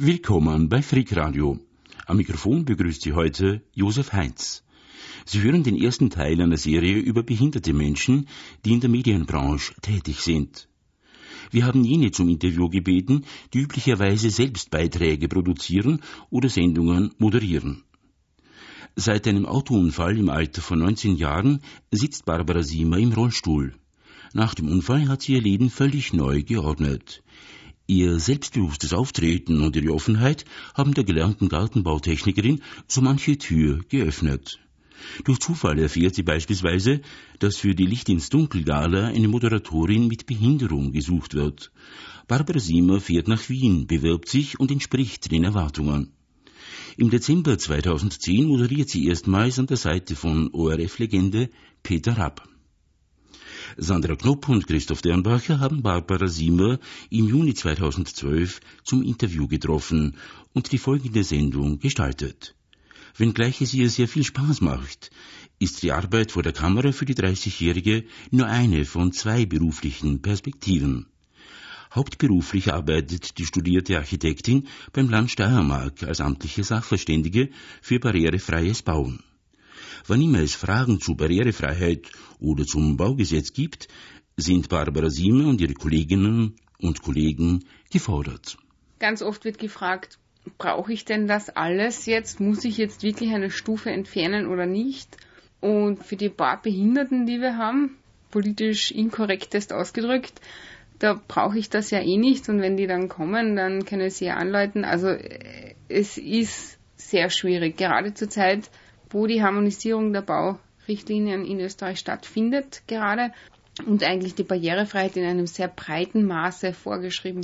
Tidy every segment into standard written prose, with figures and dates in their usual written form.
Willkommen bei Freak Radio. Am Mikrofon begrüßt Sie heute Josef Heinz. Sie hören den ersten Teil einer Serie über behinderte Menschen, die in der Medienbranche tätig sind. Wir haben jene zum Interview gebeten, die üblicherweise selbst Beiträge produzieren oder Sendungen moderieren. Seit einem Autounfall im Alter von 19 Jahren sitzt Barbara Siemer im Rollstuhl. Nach dem Unfall hat sie ihr Leben völlig neu geordnet. Ihr selbstbewusstes Auftreten und ihre Offenheit haben der gelernten Gartenbautechnikerin so manche Tür geöffnet. Durch Zufall erfährt sie beispielsweise, dass für die Licht ins Dunkel-Gala eine Moderatorin mit Behinderung gesucht wird. Barbara Siemer fährt nach Wien, bewirbt sich und entspricht den Erwartungen. Im Dezember 2010 moderiert sie erstmals an der Seite von ORF-Legende Peter Rapp. Sandra Knopp und Christoph Dernbacher haben Barbara Siemer im Juni 2012 zum Interview getroffen und die folgende Sendung gestaltet. Wenngleich es ihr sehr viel Spaß macht, ist die Arbeit vor der Kamera für die 30-Jährige nur eine von 2 beruflichen Perspektiven. Hauptberuflich arbeitet die studierte Architektin beim Land Steiermark als amtliche Sachverständige für barrierefreies Bauen. Wann immer es Fragen zu Barrierefreiheit oder zum Baugesetz gibt, sind Barbara Siemer und ihre Kolleginnen und Kollegen gefordert. Ganz oft wird gefragt, brauche ich denn das alles jetzt? Muss ich jetzt wirklich eine Stufe entfernen oder nicht? Und für die paar Behinderten, die wir haben, politisch inkorrektest ausgedrückt, da brauche ich das ja eh nicht. Und wenn die dann kommen, dann können sie ja anläuten. Also es ist sehr schwierig, gerade zur Zeit, wo die Harmonisierung der Baurichtlinien in Österreich stattfindet gerade und eigentlich die Barrierefreiheit in einem sehr breiten Maße vorgeschrieben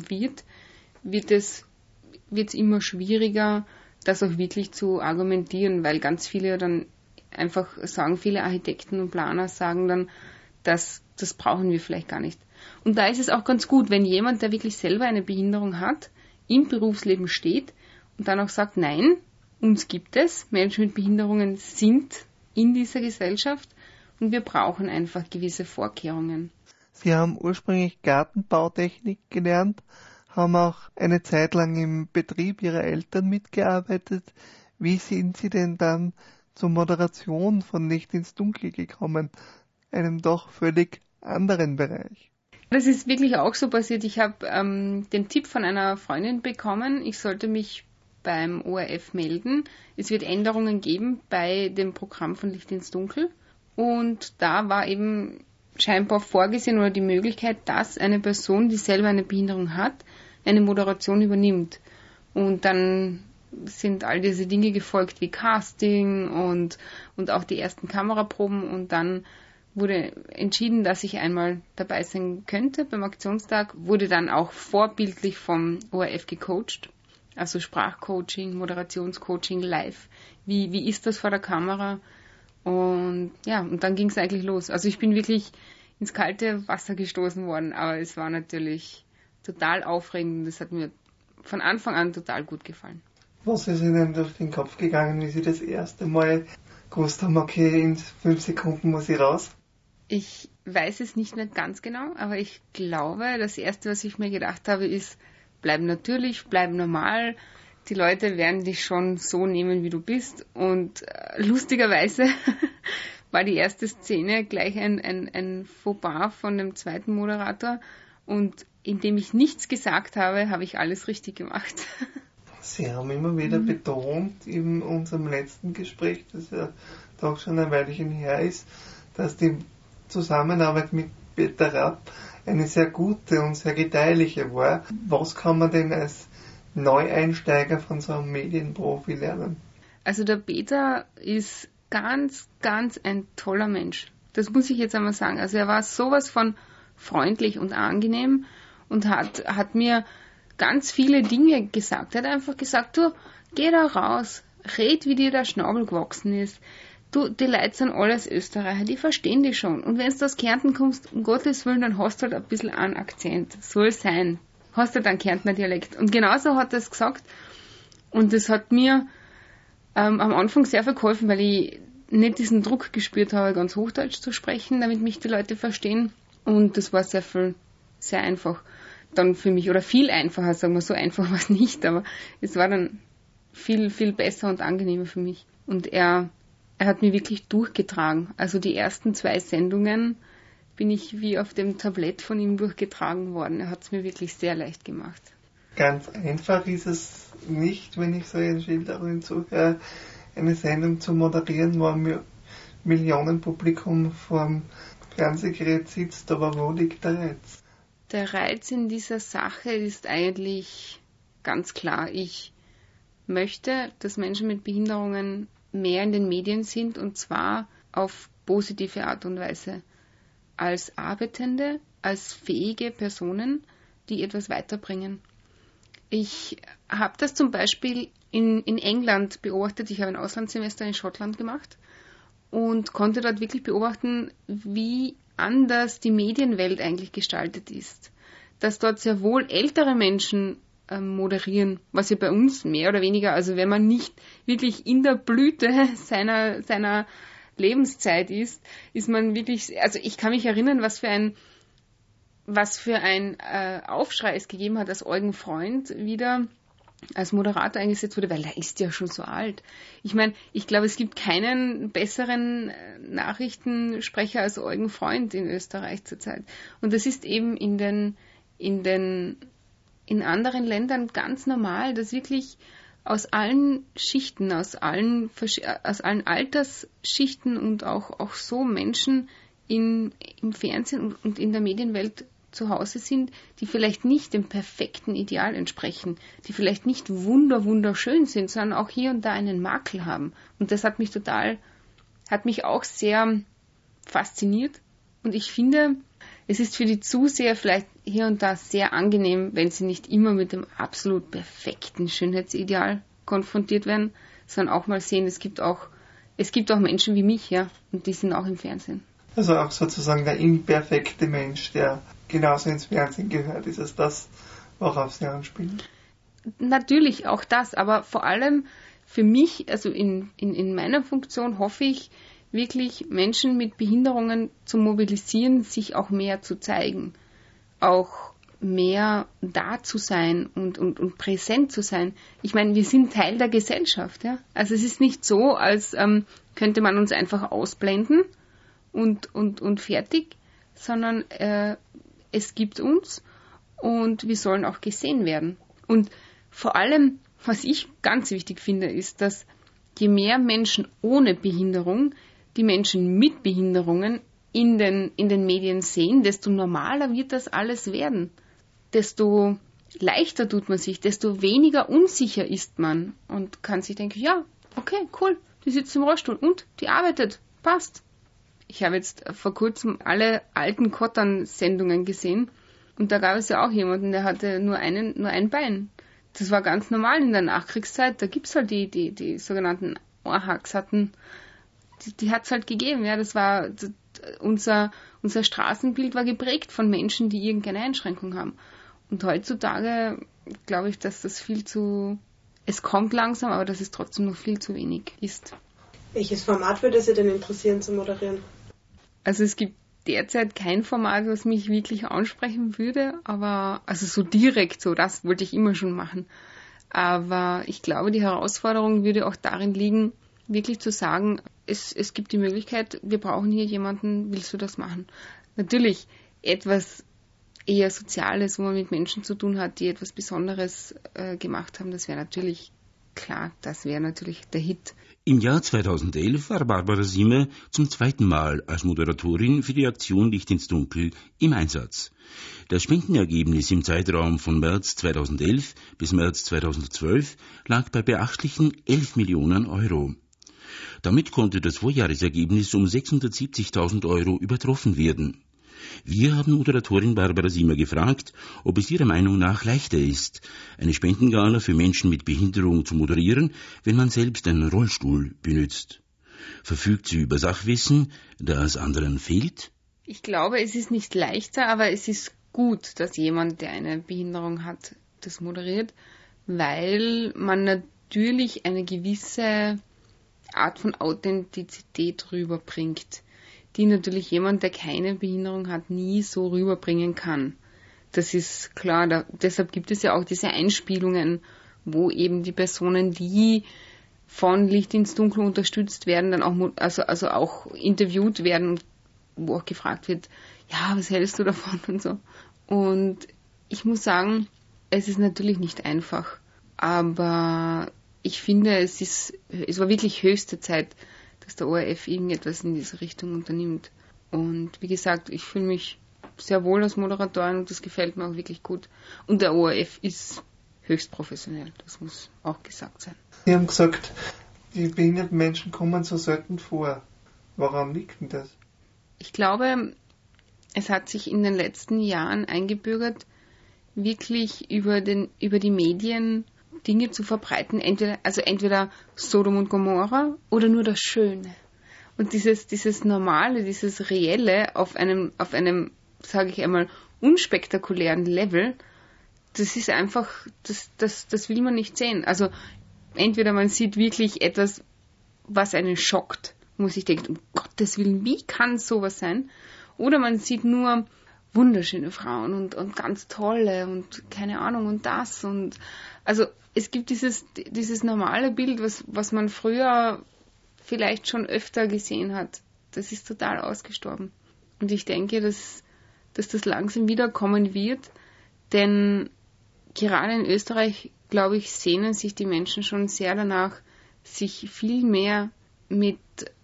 wird es immer schwieriger, das auch wirklich zu argumentieren, weil ganz viele dann einfach sagen, viele Architekten und Planer sagen dann, das brauchen wir vielleicht gar nicht. Und da ist es auch ganz gut, wenn jemand, der wirklich selber eine Behinderung hat, im Berufsleben steht und dann auch sagt, nein, uns gibt es, Menschen mit Behinderungen sind in dieser Gesellschaft und wir brauchen einfach gewisse Vorkehrungen. Sie haben ursprünglich Gartenbautechnik gelernt, haben auch eine Zeit lang im Betrieb Ihrer Eltern mitgearbeitet. Wie sind Sie denn dann zur Moderation von Licht ins Dunkel gekommen, einem doch völlig anderen Bereich? Das ist wirklich auch so passiert. Ich habe den Tipp von einer Freundin bekommen, ich sollte mich beim ORF melden. Es wird Änderungen geben bei dem Programm von Licht ins Dunkel. Und da war eben scheinbar vorgesehen oder die Möglichkeit, dass eine Person, die selber eine Behinderung hat, eine Moderation übernimmt. Und dann sind all diese Dinge gefolgt wie Casting und auch die ersten Kameraproben. Und dann wurde entschieden, dass ich einmal dabei sein könnte beim Aktionstag. Wurde dann auch vorbildlich vom ORF gecoacht. Also Sprachcoaching, Moderationscoaching live. Wie ist das vor der Kamera? Und ja, und dann ging es eigentlich los. Also ich bin wirklich ins kalte Wasser gestoßen worden, aber es war natürlich total aufregend. Das hat mir von Anfang an total gut gefallen. Was ist Ihnen durch den Kopf gegangen, wie Sie das erste Mal gewusst haben, okay, in 5 Sekunden muss ich raus? Ich weiß es nicht mehr ganz genau, aber ich glaube, das Erste, was ich mir gedacht habe, ist, bleib natürlich, bleib normal. Die Leute werden dich schon so nehmen, wie du bist. Und lustigerweise war die erste Szene gleich ein Fauxpas von dem zweiten Moderator. Und indem ich nichts gesagt habe, habe ich alles richtig gemacht. Sie haben immer wieder betont in unserem letzten Gespräch, das ja doch schon ein Weilchen her ist, dass die Zusammenarbeit mit Peter Rapp eine sehr gute und sehr gedeihliche war. Was kann man denn als Neueinsteiger von so einem Medienprofi lernen? Also der Peter ist ganz, ganz ein toller Mensch. Das muss ich jetzt einmal sagen. Also er war sowas von freundlich und angenehm und hat mir ganz viele Dinge gesagt. Er hat einfach gesagt, du, geh da raus, red, wie dir der Schnabel gewachsen ist. Du, die Leute sind alles Österreicher, die verstehen dich schon. Und wenn du aus Kärnten kommst, um Gottes Willen, dann hast du halt ein bisschen einen Akzent. Soll sein. Hast du halt einen Kärntner Dialekt. Und genauso hat er es gesagt. Und das hat mir am Anfang sehr viel geholfen, weil ich nicht diesen Druck gespürt habe, ganz Hochdeutsch zu sprechen, damit mich die Leute verstehen. Und das war sehr einfach. dann für mich, oder viel einfacher, sagen wir, so einfach war es nicht, aber es war dann viel, viel besser und angenehmer für mich. Und er hat mich wirklich durchgetragen. Also die ersten 2 Sendungen bin ich wie auf dem Tablett von ihm durchgetragen worden. Er hat es mir wirklich sehr leicht gemacht. Ganz einfach ist es nicht, wenn ich so eine Schilderin suche, eine Sendung zu moderieren, wo ein Millionenpublikum vorm Fernsehgerät sitzt, aber wo liegt der Reiz? Der Reiz in dieser Sache ist eigentlich ganz klar. Ich möchte, dass Menschen mit Behinderungen mehr in den Medien sind, und zwar auf positive Art und Weise. Als Arbeitende, als fähige Personen, die etwas weiterbringen. Ich habe das zum Beispiel in England beobachtet. Ich habe ein Auslandssemester in Schottland gemacht und konnte dort wirklich beobachten, wie anders die Medienwelt eigentlich gestaltet ist. Dass dort sehr wohl ältere Menschen moderieren, was ja bei uns mehr oder weniger, also wenn man nicht wirklich in der Blüte seiner Lebenszeit ist man wirklich, also ich kann mich erinnern, was für ein Aufschrei es gegeben hat, als Eugen Freund wieder als Moderator eingesetzt wurde, weil er ist ja schon so alt. Ich meine, ich glaube, es gibt keinen besseren Nachrichtensprecher als Eugen Freund in Österreich zurzeit. Und das ist eben in anderen Ländern ganz normal, dass wirklich aus allen Schichten, aus allen Altersschichten und auch so Menschen im Fernsehen und in der Medienwelt zu Hause sind, die vielleicht nicht dem perfekten Ideal entsprechen, die vielleicht nicht wunderschön sind, sondern auch hier und da einen Makel haben. Und das hat mich auch sehr fasziniert. Und ich finde, es ist für die Zuseher vielleicht hier und da sehr angenehm, wenn sie nicht immer mit dem absolut perfekten Schönheitsideal konfrontiert werden, sondern auch mal sehen, es gibt auch Menschen wie mich, ja, und die sind auch im Fernsehen. Also auch sozusagen der imperfekte Mensch, der genauso ins Fernsehen gehört. Ist es das, worauf Sie anspielen? Natürlich auch das, aber vor allem für mich, also in meiner Funktion hoffe ich wirklich, Menschen mit Behinderungen zu mobilisieren, sich auch mehr zu zeigen, auch mehr da zu sein und präsent zu sein. Ich meine, wir sind Teil der Gesellschaft, ja. Also es ist nicht so, als könnte man uns einfach ausblenden und fertig, sondern es gibt uns und wir sollen auch gesehen werden. Und vor allem, was ich ganz wichtig finde, ist, dass je mehr Menschen ohne Behinderung die Menschen mit Behinderungen in den Medien sehen, desto normaler wird das alles werden. Desto leichter tut man sich, desto weniger unsicher ist man und kann sich denken, ja, okay, cool, die sitzt im Rollstuhl und die arbeitet, passt. Ich habe jetzt vor kurzem alle alten Kottern-Sendungen gesehen und da gab es ja auch jemanden, der hatte nur ein Bein. Das war ganz normal in der Nachkriegszeit, da gibt's halt die sogenannten Ohrhaxatten, die hat's halt gegeben, ja, das war unser Straßenbild war geprägt von Menschen, die irgendeine Einschränkung haben. Und heutzutage glaube ich, dass das es kommt langsam, aber dass es trotzdem noch viel zu wenig ist. Welches Format würde Sie denn interessieren zu moderieren? Also es gibt derzeit kein Format, was mich wirklich ansprechen würde, aber also so direkt so, das wollte ich immer schon machen. Aber ich glaube, die Herausforderung würde auch darin liegen, wirklich zu sagen, es gibt die Möglichkeit, wir brauchen hier jemanden, willst du das machen? Natürlich etwas eher Soziales, wo man mit Menschen zu tun hat, die etwas Besonderes gemacht haben, das wäre natürlich klar, das wäre natürlich der Hit. Im Jahr 2011 war Barbara Siemer zum 2. Mal als Moderatorin für die Aktion Licht ins Dunkel im Einsatz. Das Spendenergebnis im Zeitraum von März 2011 bis März 2012 lag bei beachtlichen 11 Millionen Euro. Damit konnte das Vorjahresergebnis um 670.000 Euro übertroffen werden. Wir haben Moderatorin Barbara Siemer gefragt, ob es ihrer Meinung nach leichter ist, eine Spendengala für Menschen mit Behinderung zu moderieren, wenn man selbst einen Rollstuhl benutzt. Verfügt sie über Sachwissen, das anderen fehlt? Ich glaube, es ist nicht leichter, aber es ist gut, dass jemand, der eine Behinderung hat, das moderiert, weil man natürlich eine gewisse Art von Authentizität rüberbringt, die natürlich jemand, der keine Behinderung hat, nie so rüberbringen kann. Das ist klar. Deshalb gibt es ja auch diese Einspielungen, wo eben die Personen, die von Licht ins Dunkel unterstützt werden, dann auch, also auch interviewt werden, wo auch gefragt wird, ja, was hältst du davon und so. Und ich muss sagen, es ist natürlich nicht einfach, aber ich finde, es war wirklich höchste Zeit, dass der ORF irgendetwas in diese Richtung unternimmt. Und wie gesagt, ich fühle mich sehr wohl als Moderatorin und das gefällt mir auch wirklich gut. Und der ORF ist höchst professionell, das muss auch gesagt sein. Sie haben gesagt, die behinderten Menschen kommen so selten vor. Woran liegt denn das? Ich glaube, es hat sich in den letzten Jahren eingebürgert, wirklich über die Medien Dinge zu verbreiten, entweder Sodom und Gomorra oder nur das Schöne. Und dieses Normale, dieses Reelle auf einem, sage ich einmal, unspektakulären Level, das ist einfach, das will man nicht sehen. Also entweder man sieht wirklich etwas, was einen schockt, wo man sich denkt, um Gottes Willen, wie kann sowas sein? Oder man sieht nur wunderschöne Frauen und ganz tolle und keine Ahnung und das. Und also es gibt dieses normale Bild, was man früher vielleicht schon öfter gesehen hat. Das ist total ausgestorben. Und ich denke, dass das langsam wiederkommen wird, denn gerade in Österreich, glaube ich, sehnen sich die Menschen schon sehr danach, sich viel mehr mit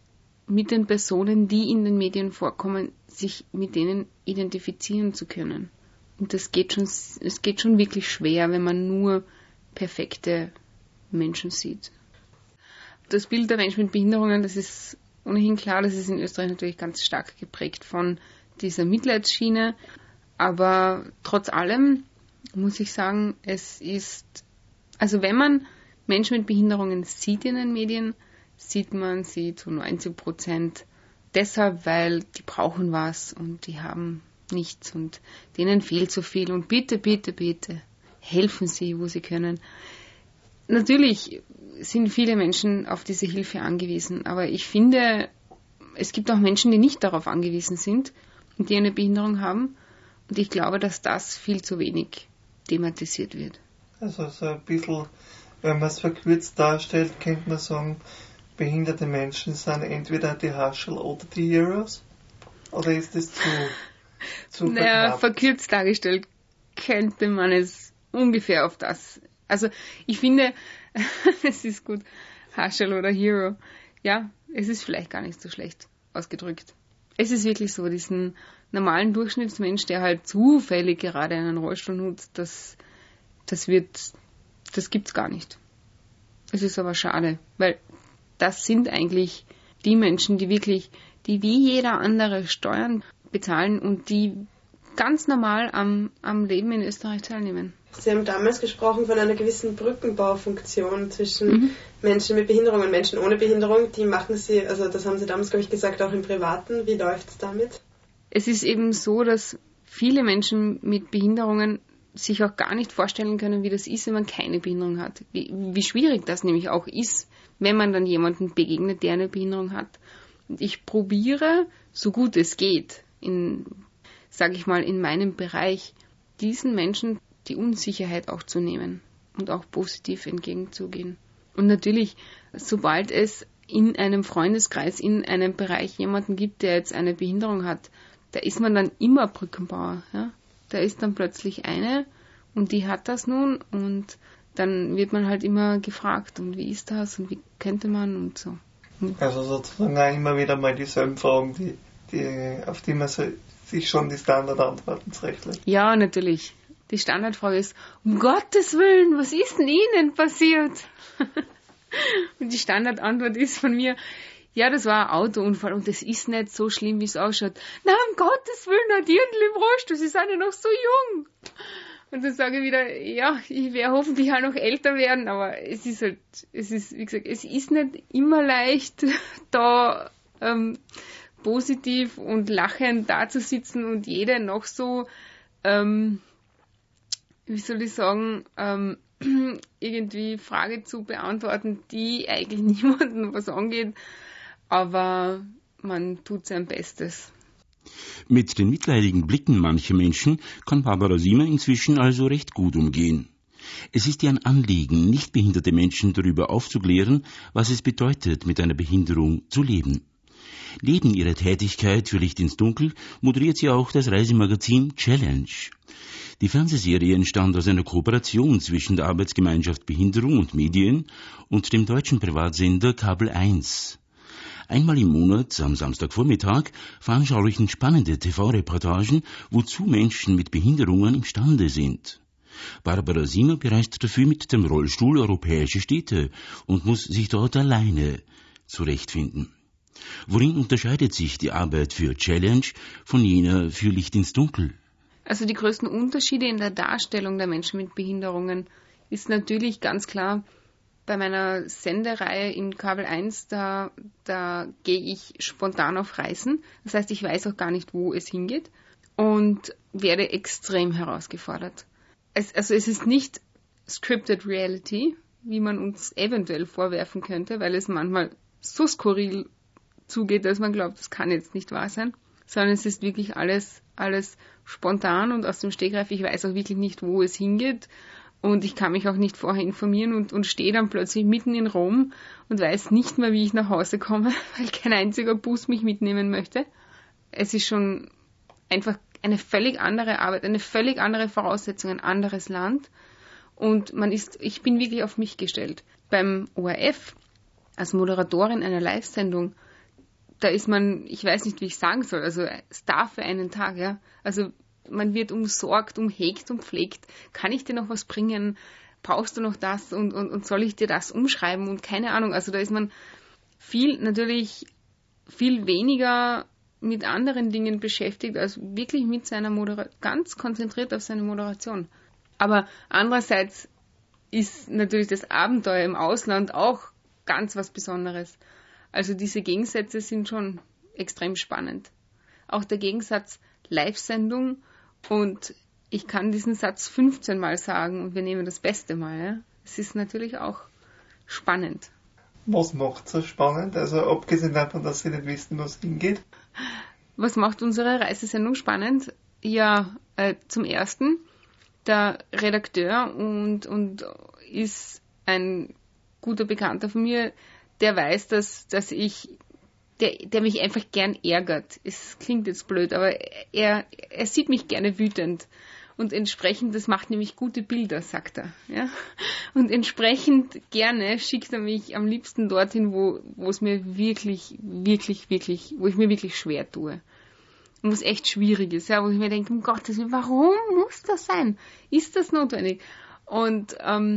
den Personen, die in den Medien vorkommen, sich mit denen identifizieren zu können. Und es geht schon wirklich schwer, wenn man nur perfekte Menschen sieht. Das Bild der Menschen mit Behinderungen, das ist ohnehin klar, das ist in Österreich natürlich ganz stark geprägt von dieser Mitleidsschiene. Aber trotz allem muss ich sagen, also wenn man Menschen mit Behinderungen sieht in den Medien, sieht man sie zu 90% deshalb, weil die brauchen was und die haben nichts und denen fehlt so viel und bitte, bitte, bitte, helfen Sie, wo Sie können. Natürlich sind viele Menschen auf diese Hilfe angewiesen, aber ich finde, es gibt auch Menschen, die nicht darauf angewiesen sind und die eine Behinderung haben und ich glaube, dass das viel zu wenig thematisiert wird. Also so ein bisschen, wenn man es verkürzt darstellt, könnte man sagen, behinderte Menschen sind entweder die Haschel oder die Heroes? Oder ist das zu naja, verkürzt dargestellt könnte man es ungefähr auf das. Also ich finde, es ist gut, Haschel oder Hero. Ja, es ist vielleicht gar nicht so schlecht ausgedrückt. Es ist wirklich so, diesen normalen Durchschnittsmensch, der halt zufällig gerade einen Rollstuhl nutzt, das gibt's gar nicht. Es ist aber schade, weil das sind eigentlich die Menschen, die wie jeder andere Steuern bezahlen und die ganz normal am Leben in Österreich teilnehmen. Sie haben damals gesprochen von einer gewissen Brückenbaufunktion zwischen Menschen mit Behinderung und Menschen ohne Behinderung. Die machen Sie, also das haben Sie damals, glaube ich, gesagt, auch im Privaten. Wie läuft es damit? Es ist eben so, dass viele Menschen mit Behinderungen sich auch gar nicht vorstellen können, wie das ist, wenn man keine Behinderung hat. Wie schwierig das nämlich auch ist, wenn man dann jemanden begegnet, der eine Behinderung hat. Und ich probiere, so gut es geht, in meinem Bereich, diesen Menschen die Unsicherheit auch zu nehmen und auch positiv entgegenzugehen. Und natürlich, sobald es in einem Freundeskreis, in einem Bereich jemanden gibt, der jetzt eine Behinderung hat, da ist man dann immer Brückenbauer. Ja? Da ist dann plötzlich eine und die hat das nun und dann wird man halt immer gefragt, und wie ist das und wie könnte man und so. Also sozusagen auch immer wieder mal dieselben Fragen, auf die man sich schon die Standardantworten zurechtlegt. Ja, natürlich. Die Standardfrage ist, um Gottes Willen, was ist denn Ihnen passiert? Und die Standardantwort ist von mir, ja, das war ein Autounfall und das ist nicht so schlimm, wie es ausschaut. Na, um Gottes Willen, hat Dirndl im Rollstuhl, Sie sind ja noch so jung. Und dann sage ich wieder, ja, ich werde hoffentlich auch noch älter werden, aber es ist, wie gesagt, es ist nicht immer leicht, da positiv und lachend dazusitzen und jede noch so, wie soll ich sagen, irgendwie Frage zu beantworten, die eigentlich niemandem was angeht, aber man tut sein Bestes. Mit den mitleidigen Blicken mancher Menschen kann Barbara Siemer inzwischen also recht gut umgehen. Es ist ihr ein Anliegen, nichtbehinderte Menschen darüber aufzuklären, was es bedeutet, mit einer Behinderung zu leben. Neben ihrer Tätigkeit für Licht ins Dunkel moderiert sie auch das Reisemagazin Challenge. Die Fernsehserie entstand aus einer Kooperation zwischen der Arbeitsgemeinschaft Behinderung und Medien und dem deutschen Privatsender Kabel 1. Einmal im Monat, am Samstagvormittag, veranschaulichen spannende TV-Reportagen, wozu Menschen mit Behinderungen imstande sind. Barbara Siemer bereist dafür mit dem Rollstuhl europäische Städte und muss sich dort alleine zurechtfinden. Worin unterscheidet sich die Arbeit für Challenge von jener für Licht ins Dunkel? Also die größten Unterschiede in der Darstellung der Menschen mit Behinderungen ist natürlich ganz klar bei meiner Sendereihe in Kabel 1, da gehe ich spontan auf Reisen. Das heißt, ich weiß auch gar nicht, wo es hingeht und werde extrem herausgefordert. Es ist nicht scripted reality, wie man uns eventuell vorwerfen könnte, weil es manchmal so skurril zugeht, dass man glaubt, das kann jetzt nicht wahr sein, sondern es ist wirklich alles spontan und aus dem Stegreif. Ich weiß auch wirklich nicht, wo es hingeht und ich kann mich auch nicht vorher informieren und stehe dann plötzlich mitten in Rom und weiß nicht mehr, wie ich nach Hause komme, weil kein einziger Bus mich mitnehmen möchte. Es ist schon einfach eine völlig andere Arbeit, eine völlig andere Voraussetzung, ein anderes Land und ich bin wirklich auf mich gestellt. Beim ORF als Moderatorin einer Live-Sendung, da ist man, ich weiß nicht, wie ich sagen soll, also Star für einen Tag, ja. Also man wird umsorgt, umhegt und pflegt. Kann ich dir noch was bringen? Brauchst du noch das? Und soll ich dir das umschreiben? Und keine Ahnung, also da ist man natürlich viel weniger mit anderen Dingen beschäftigt, als wirklich mit seiner Moderation, ganz konzentriert auf seine Moderation. Aber andererseits ist natürlich das Abenteuer im Ausland auch ganz was Besonderes. Also diese Gegensätze sind schon extrem spannend. Auch der Gegensatz Live-Sendung und ich kann diesen Satz 15 Mal sagen und wir nehmen das Beste Mal. Ja? Es ist natürlich auch spannend. Was macht so spannend? Also abgesehen davon, dass Sie nicht wissen, wo es hingeht. Was macht unsere Reisesendung spannend? Ja, zum Ersten, der Redakteur und ist ein guter Bekannter von mir, der weiß, dass ich, der mich einfach gern ärgert. Es klingt jetzt blöd, aber er sieht mich gerne wütend. Und entsprechend, das macht nämlich gute Bilder, sagt er. Ja? Und entsprechend gerne schickt er mich am liebsten dorthin, wo es mir wirklich, wirklich, wirklich, wo ich mir wirklich schwer tue. Und wo es echt schwierig ist, ja? Wo ich mir denke, um Gottes Willen, warum muss das sein? Ist das notwendig? Und,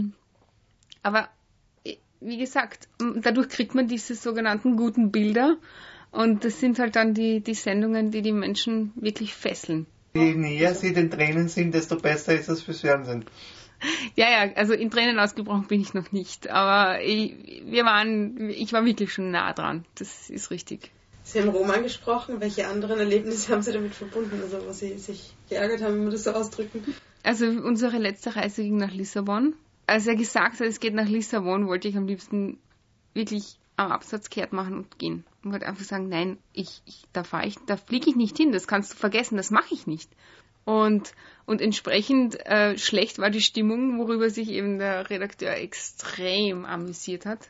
aber wie gesagt, dadurch kriegt man diese sogenannten guten Bilder und das sind halt dann die Sendungen, die Menschen wirklich fesseln. Je näher sie den Tränen sind, desto besser ist es fürs Fernsehen. Ja, also in Tränen ausgebrochen bin ich noch nicht, aber ich war wirklich schon nah dran, das ist richtig. Sie haben Rom angesprochen, welche anderen Erlebnisse haben Sie damit verbunden, also wo Sie sich geärgert haben, wenn wir das so ausdrücken? Also unsere letzte Reise ging nach Lissabon. Als er gesagt hat, es geht nach Lissabon, wollte ich am liebsten wirklich am Absatz kehrt machen und gehen. Und wollte einfach sagen, nein, da fliege ich nicht hin, das kannst du vergessen, das mache ich nicht. Und entsprechend schlecht war die Stimmung, worüber sich eben der Redakteur extrem amüsiert hat.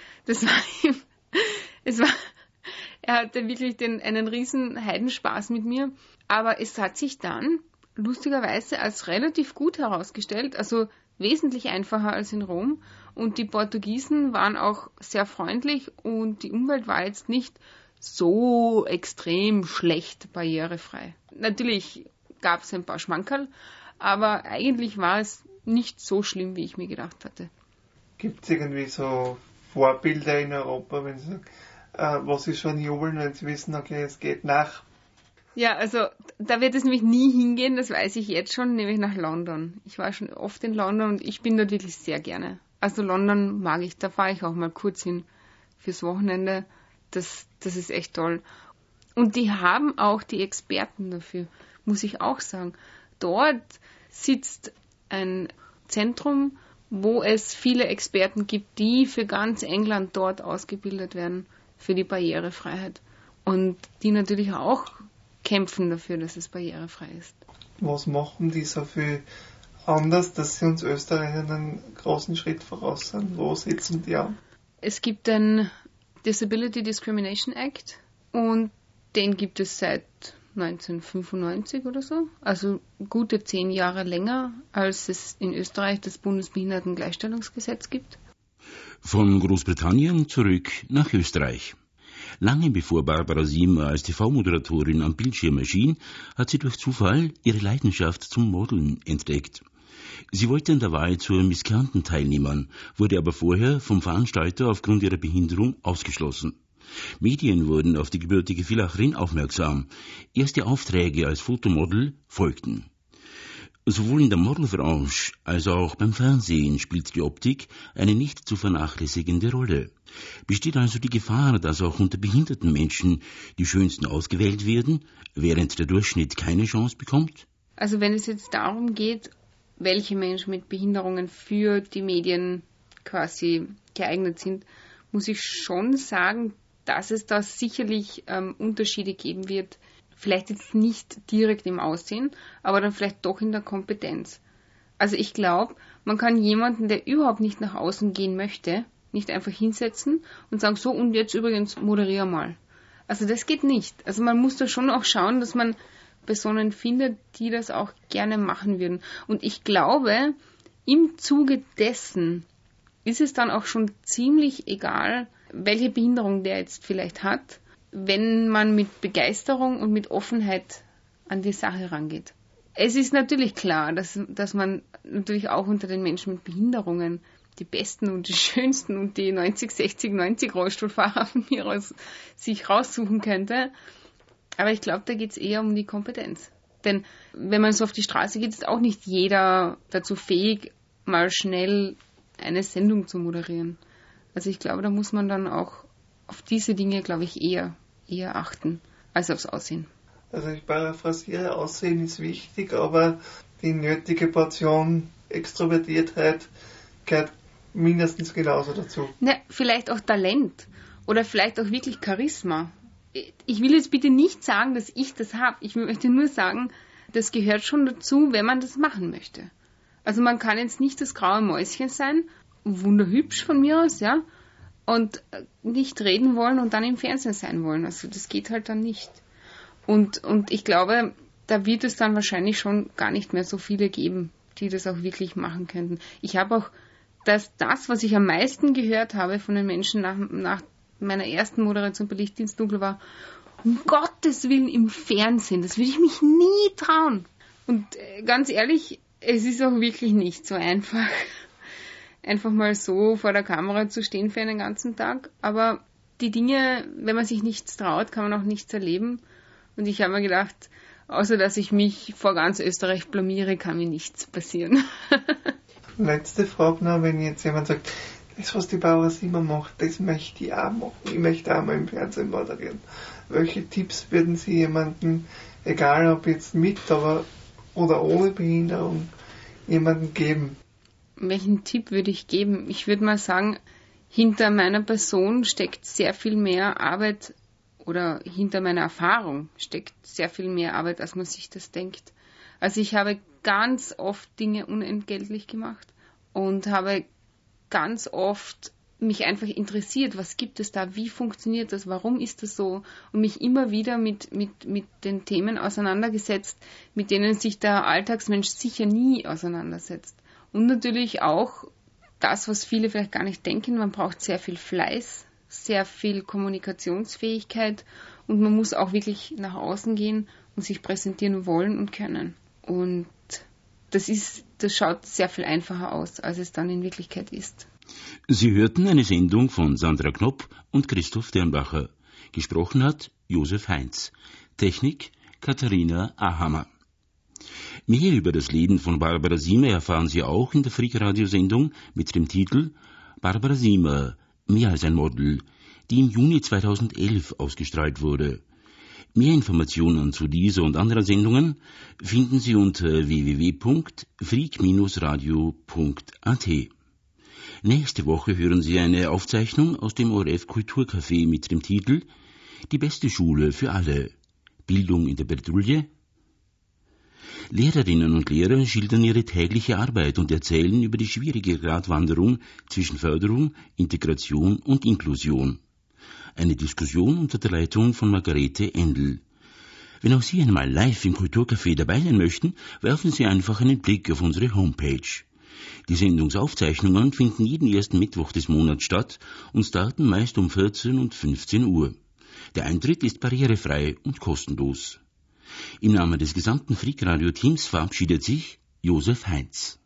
Er hatte wirklich einen riesen Heidenspaß mit mir, aber es hat sich dann lustigerweise als relativ gut herausgestellt, also wesentlich einfacher als in Rom und die Portugiesen waren auch sehr freundlich und die Umwelt war jetzt nicht so extrem schlecht barrierefrei. Natürlich gab es ein paar Schmankerl, aber eigentlich war es nicht so schlimm, wie ich mir gedacht hatte. Gibt es irgendwie so Vorbilder in Europa, wenn Sie sagen, wo Sie schon jubeln, wenn Sie wissen, okay, es geht nach? Ja, also da wird es nämlich nie hingehen, das weiß ich jetzt schon, nämlich nach London. Ich war schon oft in London und ich bin dort wirklich sehr gerne. Also London mag ich, da fahre ich auch mal kurz hin fürs Wochenende. Das ist echt toll. Und die haben auch die Experten dafür, muss ich auch sagen. Dort sitzt ein Zentrum, wo es viele Experten gibt, die für ganz England dort ausgebildet werden, für die Barrierefreiheit. Und die natürlich auch kämpfen dafür, dass es barrierefrei ist. Was machen die so viel anders, dass sie uns Österreicher einen großen Schritt voraus sind? Wo setzen die an? Es gibt den Disability Discrimination Act und den gibt es seit 1995 oder so, also gute 10 Jahre länger, als es in Österreich das Bundesbehindertengleichstellungsgesetz gibt. Von Großbritannien zurück nach Österreich. Lange bevor Barbara Siemer als TV-Moderatorin am Bildschirm erschien, hat sie durch Zufall ihre Leidenschaft zum Modeln entdeckt. Sie wollte an der Wahl zur Miss Kärnten teilnehmen, wurde aber vorher vom Veranstalter aufgrund ihrer Behinderung ausgeschlossen. Medien wurden auf die gebürtige Villacherin aufmerksam. Erste Aufträge als Fotomodel folgten. Sowohl in der Modelbranche als auch beim Fernsehen spielt die Optik eine nicht zu vernachlässigende Rolle. Besteht also die Gefahr, dass auch unter behinderten Menschen die Schönsten ausgewählt werden, während der Durchschnitt keine Chance bekommt? Also wenn es jetzt darum geht, welche Menschen mit Behinderungen für die Medien quasi geeignet sind, muss ich schon sagen, dass es da sicherlich Unterschiede geben wird. Vielleicht jetzt nicht direkt im Aussehen, aber dann vielleicht doch in der Kompetenz. Also ich glaube, man kann jemanden, der überhaupt nicht nach außen gehen möchte, nicht einfach hinsetzen und sagen, so und jetzt übrigens moderier mal. Also das geht nicht. Also man muss da schon auch schauen, dass man Personen findet, die das auch gerne machen würden. Und ich glaube, im Zuge dessen ist es dann auch schon ziemlich egal, welche Behinderung der jetzt vielleicht hat, wenn man mit Begeisterung und mit Offenheit an die Sache rangeht. Es ist natürlich klar, dass man natürlich auch unter den Menschen mit Behinderungen die besten und die schönsten und die 90, 60, 90 Rollstuhlfahrer von mir aus sich raussuchen könnte. Aber ich glaube, da geht es eher um die Kompetenz. Denn wenn man so auf die Straße geht, ist auch nicht jeder dazu fähig, mal schnell eine Sendung zu moderieren. Also ich glaube, da muss man dann auch auf diese Dinge, glaube ich, eher achten, als aufs Aussehen. Also ich paraphrasiere, Aussehen ist wichtig, aber die nötige Portion Extrovertiertheit gehört mindestens genauso dazu. Ne, vielleicht auch Talent oder vielleicht auch wirklich Charisma. Ich will jetzt bitte nicht sagen, dass ich das habe. Ich möchte nur sagen, das gehört schon dazu, wenn man das machen möchte. Also man kann jetzt nicht das graue Mäuschen sein, wunderhübsch von mir aus, ja, und nicht reden wollen und dann im Fernsehen sein wollen. Also das geht halt dann nicht. Und ich glaube, da wird es dann wahrscheinlich schon gar nicht mehr so viele geben, die das auch wirklich machen könnten. Ich habe auch das, was ich am meisten gehört habe von den Menschen nach meiner ersten Moderation bei Licht ins Dunkel war, um Gottes Willen im Fernsehen, das würde ich mich nie trauen. Und ganz ehrlich, es ist auch wirklich nicht so einfach, einfach mal so vor der Kamera zu stehen für einen ganzen Tag. Aber die Dinge, wenn man sich nichts traut, kann man auch nichts erleben. Und ich habe mir gedacht, außer dass ich mich vor ganz Österreich blamiere, kann mir nichts passieren. Letzte Frage noch, wenn jetzt jemand sagt, das, was die Barbara Siemer macht, das möchte ich auch machen. Ich möchte auch mal im Fernsehen moderieren. Welche Tipps würden Sie jemandem, egal ob jetzt mit oder ohne Behinderung, jemandem geben? Welchen Tipp würde ich geben? Ich würde mal sagen, hinter meiner Person steckt sehr viel mehr Arbeit oder hinter meiner Erfahrung steckt sehr viel mehr Arbeit, als man sich das denkt. Also ich habe ganz oft Dinge unentgeltlich gemacht und habe ganz oft mich einfach interessiert, was gibt es da, wie funktioniert das, warum ist das so, und mich immer wieder mit den Themen auseinandergesetzt, mit denen sich der Alltagsmensch sicher nie auseinandersetzt. Und natürlich auch das, was viele vielleicht gar nicht denken, man braucht sehr viel Fleiß, sehr viel Kommunikationsfähigkeit und man muss auch wirklich nach außen gehen und sich präsentieren wollen und können. Und das schaut sehr viel einfacher aus, als es dann in Wirklichkeit ist. Sie hörten eine Sendung von Sandra Knopp und Christoph Dernbacher. Gesprochen hat Josef Heinz. Technik Katharina Ahammer. Mehr über das Leben von Barbara Siemer erfahren Sie auch in der Freak-Radio-Sendung mit dem Titel Barbara Siemer, mehr als ein Model, die im Juni 2011 ausgestrahlt wurde. Mehr Informationen zu dieser und anderen Sendungen finden Sie unter www.freak-radio.at. Nächste Woche hören Sie eine Aufzeichnung aus dem ORF Kulturcafé mit dem Titel Die beste Schule für alle. Bildung in der Bredouille? Lehrerinnen und Lehrer schildern ihre tägliche Arbeit und erzählen über die schwierige Gratwanderung zwischen Förderung, Integration und Inklusion. Eine Diskussion unter der Leitung von Margarete Endl. Wenn auch Sie einmal live im Kulturcafé dabei sein möchten, werfen Sie einfach einen Blick auf unsere Homepage. Die Sendungsaufzeichnungen finden jeden ersten Mittwoch des Monats statt und starten meist um 14 und 15 Uhr. Der Eintritt ist barrierefrei und kostenlos. Im Namen des gesamten Freak Radio Teams verabschiedet sich Josef Heinz.